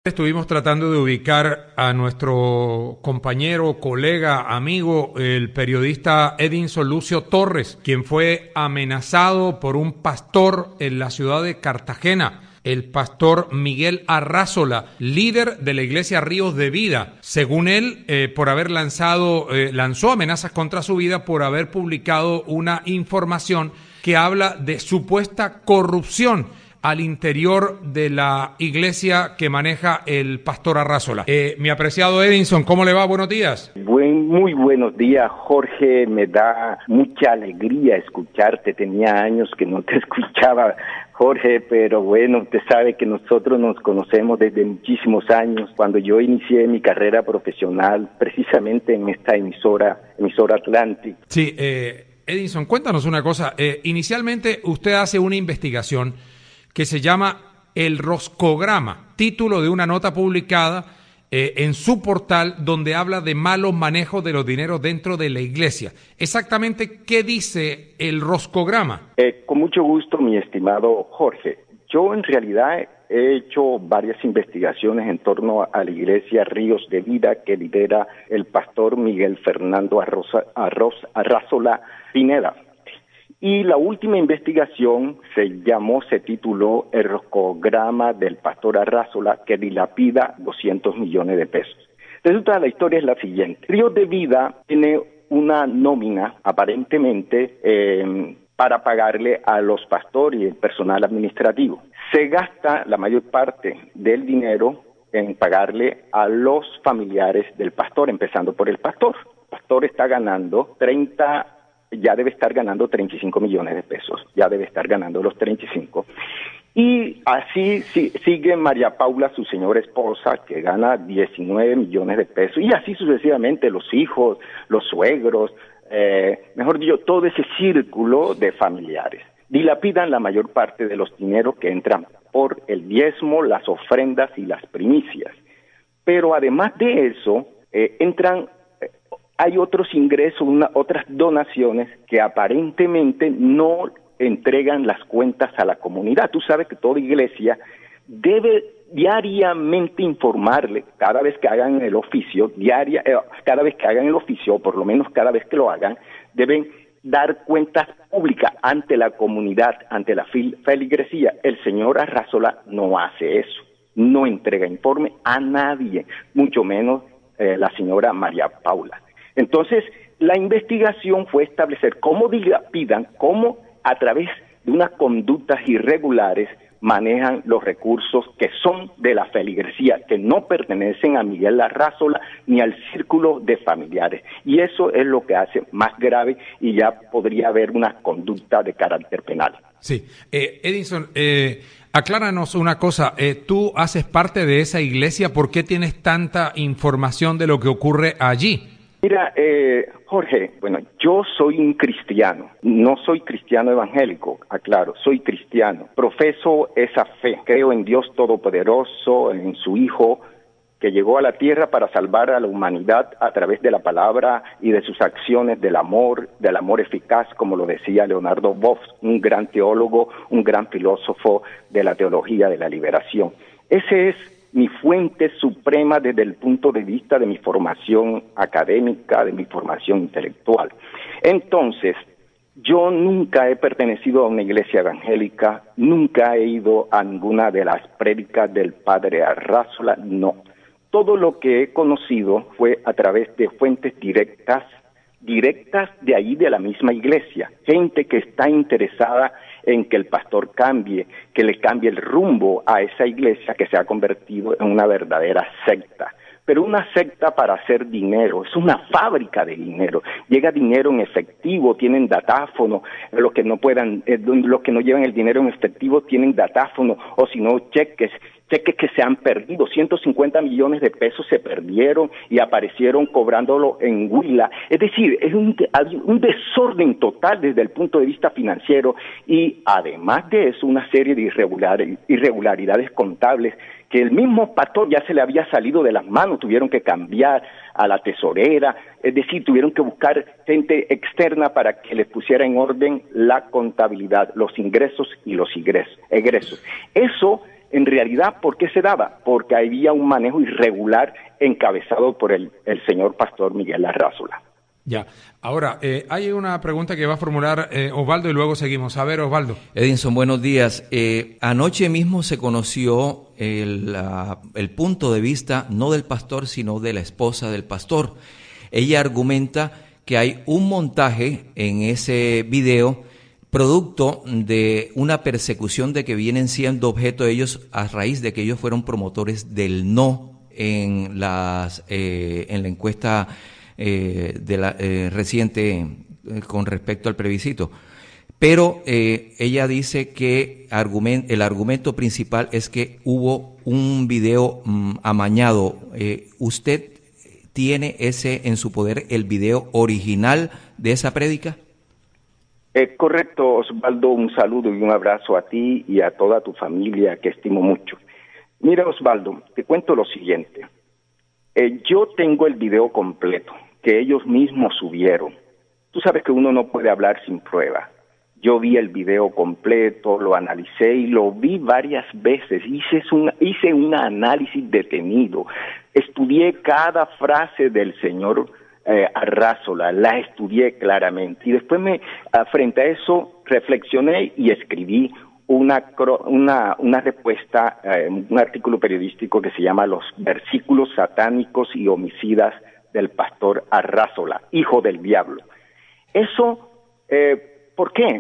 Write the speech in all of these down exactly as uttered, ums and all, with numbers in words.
Estuvimos tratando de ubicar a nuestro compañero, colega, amigo, el periodista Edinson Lucio Torres, quien fue amenazado por un pastor en la ciudad de Cartagena, el pastor Miguel Arrázola, líder de la iglesia Ríos de Vida. Según él, eh, por haber lanzado, eh, lanzó amenazas contra su vida por haber publicado una información que habla de supuesta corrupción al interior de la iglesia que maneja el pastor Arrázola. Eh, mi apreciado Edinson, ¿cómo le va? Buenos días. Buen, muy buenos días, Jorge. Me da mucha alegría escucharte. Tenía años que no te escuchaba, Jorge, pero bueno, usted sabe que nosotros nos conocemos desde muchísimos años. Cuando yo inicié mi carrera profesional, precisamente en esta emisora, emisora Atlantic. Sí, eh, Edinson, cuéntanos una cosa. Eh, inicialmente usted hace una investigación que se llama El Roscograma, título de una nota publicada eh, en su portal donde habla de malos manejos de los dineros dentro de la iglesia. Exactamente, ¿qué dice el Roscograma? Eh, con mucho gusto, mi estimado Jorge. Yo en realidad he hecho varias investigaciones en torno a la iglesia Ríos de Vida que lidera el pastor Miguel Fernando Arroza, Arroz, Arrázola Pineda. Y la última investigación se llamó, se tituló El Roscograma del pastor Arrázola que dilapida doscientos millones de pesos. Resulta, la historia es la siguiente. Ríos de Vida tiene una nómina, aparentemente, eh, para pagarle a los pastores y el personal administrativo. Se gasta la mayor parte del dinero en pagarle a los familiares del pastor, empezando por el pastor. El pastor está ganando treinta ya debe estar ganando treinta y cinco millones de pesos, ya debe estar ganando los treinta y cinco. Y así si, sigue María Paula, su señora esposa, que gana diecinueve millones de pesos, y así sucesivamente los hijos, los suegros, eh, mejor dicho, todo ese círculo de familiares. Dilapidan la mayor parte de los dineros que entran por el diezmo, las ofrendas y las primicias. Pero además de eso, eh, entran... hay otros ingresos, una, otras donaciones que aparentemente no entregan las cuentas a la comunidad. Tú sabes que toda iglesia debe diariamente informarle, cada vez que hagan el oficio, diaria, eh, cada vez que hagan el oficio, o por lo menos cada vez que lo hagan, deben dar cuentas públicas ante la comunidad, ante la feligresía. El señor Arrázola no hace eso, no entrega informe a nadie, mucho menos eh, la señora María Paula. Entonces, la investigación fue establecer cómo dilapidan, cómo a través de unas conductas irregulares manejan los recursos que son de la feligresía, que no pertenecen a Miguel Arrázola ni al círculo de familiares. Y eso es lo que hace más grave y ya podría haber una conducta de carácter penal. Sí. Eh, Edinson, eh, acláranos una cosa. Eh, tú haces parte de esa iglesia. ¿Por qué tienes tanta información de lo que ocurre allí? Mira, eh, Jorge, bueno, yo soy un cristiano, no soy cristiano evangélico, aclaro, soy cristiano, profeso esa fe, creo en Dios Todopoderoso, en su Hijo, que llegó a la tierra para salvar a la humanidad a través de la palabra y de sus acciones del amor, del amor eficaz, como lo decía Leonardo Boff, un gran teólogo, un gran filósofo de la teología de la liberación. Ese es mi fuente suprema desde el punto de vista de mi formación académica, de mi formación intelectual. Entonces, yo nunca he pertenecido a una iglesia evangélica, nunca he ido a ninguna de las prédicas del padre Arrázola, no. Todo lo que he conocido fue a través de fuentes directas, directas de ahí de la misma iglesia, gente que está interesada en que el pastor cambie, que le cambie el rumbo a esa iglesia que se ha convertido en una verdadera secta. Pero una secta para hacer dinero, es una fábrica de dinero. Llega dinero en efectivo, tienen datáfono, los que no puedan, eh, los que no llevan el dinero en efectivo tienen datáfono, o si no, cheques, cheques que se han perdido. ciento cincuenta millones de pesos se perdieron y aparecieron cobrándolo en Huila. Es decir, es un, un desorden total desde el punto de vista financiero y además de eso una serie de irregular, irregularidades contables que el mismo pastor ya se le había salido de las manos, tuvieron que cambiar a la tesorera, es decir, tuvieron que buscar gente externa para que les pusiera en orden la contabilidad, los ingresos y los egresos. Eso en realidad, ¿por qué se daba? Porque había un manejo irregular encabezado por el, el señor pastor Miguel Arrazola. Ya. Ahora, eh, hay una pregunta que va a formular eh, Osvaldo y luego seguimos. A ver, Osvaldo. Edinson, buenos días. Eh, anoche mismo se conoció el, la, el punto de vista no del pastor, sino de la esposa del pastor. Ella argumenta que hay un montaje en ese video producto de una persecución de que vienen siendo objeto de ellos a raíz de que ellos fueron promotores del no en, las, eh, en la encuesta Eh, de la, eh, reciente eh, con respecto al plebiscito. Pero eh, ella dice que argument, el argumento principal es que hubo un video mm, amañado. Eh, ¿Usted tiene ese en su poder, el video original de esa prédica? Eh, correcto, Osvaldo, un saludo y un abrazo a ti y a toda tu familia que estimo mucho. Mira, Osvaldo, te cuento lo siguiente. Eh, yo tengo el video completo que ellos mismos subieron. Tú sabes que uno no puede hablar sin prueba. Yo vi el video completo, lo analicé y lo vi varias veces. Hice un, hice un análisis detenido. Estudié cada frase del señor eh, Arrazola, la estudié claramente. Y después, me, frente a eso, reflexioné y escribí una, una, una respuesta, eh, un artículo periodístico que se llama Los versículos satánicos y homicidas del pastor Arrazola, hijo del diablo. Eso, eh, ¿por qué?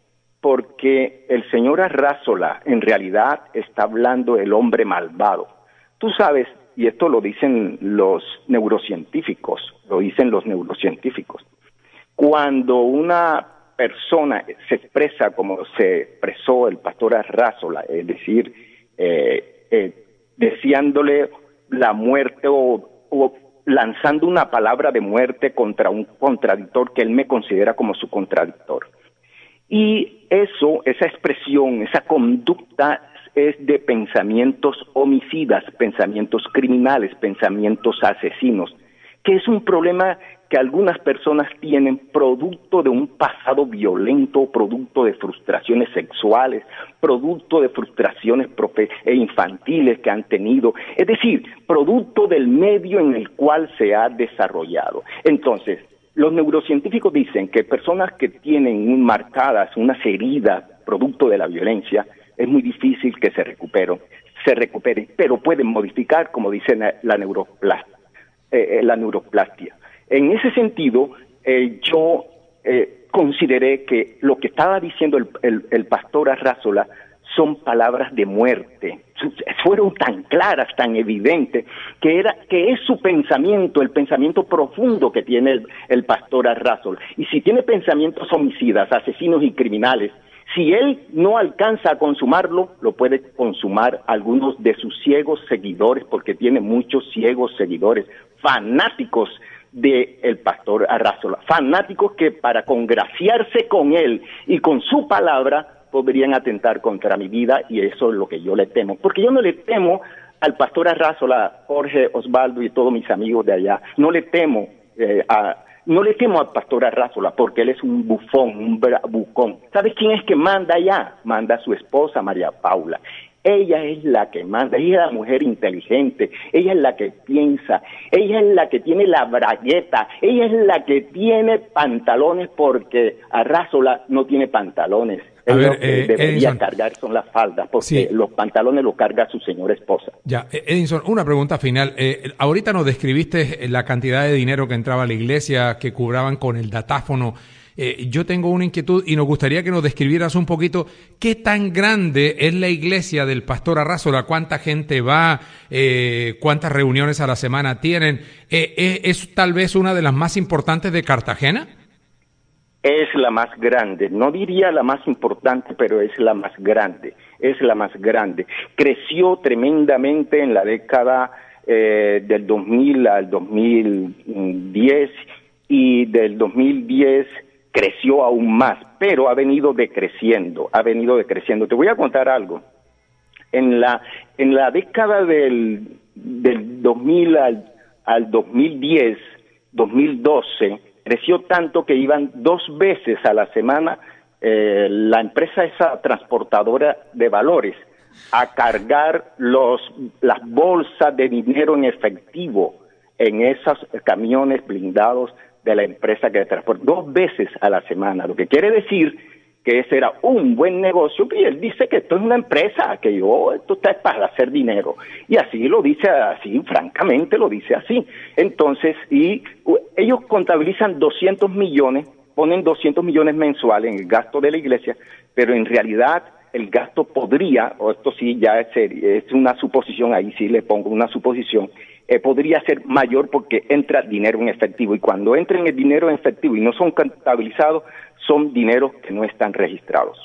Porque el señor Arrazola en realidad está hablando del hombre malvado. Tú sabes, y esto lo dicen los neurocientíficos, lo dicen los neurocientíficos, cuando una persona se expresa como se expresó el pastor Arrazola, es decir, eh, eh, deseándole la muerte o, o lanzando una palabra de muerte contra un contradictor que él me considera como su contradictor. Y eso, esa expresión, esa conducta es de pensamientos homicidas, pensamientos criminales, pensamientos asesinos, que es un problema que algunas personas tienen producto de un pasado violento, producto de frustraciones sexuales, producto de frustraciones e infantiles que han tenido, es decir, producto del medio en el cual se ha desarrollado. Entonces, los neurocientíficos dicen que personas que tienen marcadas unas heridas producto de la violencia, es muy difícil que se recuperen, se recuperen, pero pueden modificar, como dice la neuroplastia. Eh, la neuroplastia. En ese sentido, eh, yo eh, consideré que lo que estaba diciendo el, el, el pastor Arrazola son palabras de muerte. Fueron tan claras, tan evidentes, que era que es su pensamiento, el pensamiento profundo que tiene el, el pastor Arrazola. Y si tiene pensamientos homicidas, asesinos y criminales, si él no alcanza a consumarlo, lo puede consumar algunos de sus ciegos seguidores, porque tiene muchos ciegos seguidores, fanáticos del pastor Arrazola, fanáticos que para congraciarse con él y con su palabra podrían atentar contra mi vida, y eso es lo que yo le temo, porque yo no le temo al pastor Arrazola, Jorge, Osvaldo y todos mis amigos de allá, no le temo eh, a No le temo al pastor Arrazola porque él es un bufón, un bravucón. ¿Sabes quién es que manda allá? Manda a su esposa, María Paula. Ella es la que manda, ella es la mujer inteligente, ella es la que piensa, ella es la que tiene la bragueta, ella es la que tiene pantalones porque Arrazola no tiene pantalones. A Él ver, lo que eh, debería Edinson, cargar son las faldas, porque sí. los pantalones los carga su señora esposa. Ya, Edinson, una pregunta final. Eh, ahorita nos describiste la cantidad de dinero que entraba a la iglesia, que cobraban con el datáfono. Eh, yo tengo una inquietud y nos gustaría que nos describieras un poquito qué tan grande es la iglesia del pastor Arrazola, cuánta gente va, eh, cuántas reuniones a la semana tienen. Eh, eh, ¿Es tal vez una de las más importantes de Cartagena? Es la más grande, no diría la más importante, pero es la más grande, es la más grande. Creció tremendamente en la década eh, del dos mil al dos mil diez y del dos mil diez creció aún más, pero ha venido decreciendo, ha venido decreciendo. Te voy a contar algo. En la en la década del, del dos mil al, al dos mil diez, dos mil doce, creció tanto que iban dos veces a la semana eh, la empresa esa transportadora de valores a cargar los las bolsas de dinero en efectivo en esos camiones blindados de la empresa que transporta dos veces a la semana, lo que quiere decir que ese era un buen negocio, y él dice que esto es una empresa, que yo, esto está para hacer dinero, y así lo dice, así, francamente lo dice así. Entonces, y uh, ellos contabilizan doscientos millones, ponen doscientos millones mensuales en el gasto de la iglesia, pero en realidad el gasto podría, o esto sí ya es, es una suposición, ahí sí le pongo una suposición, eh, podría ser mayor porque entra dinero en efectivo, y cuando entren el dinero en efectivo y no son contabilizados, son dineros que no están registrados.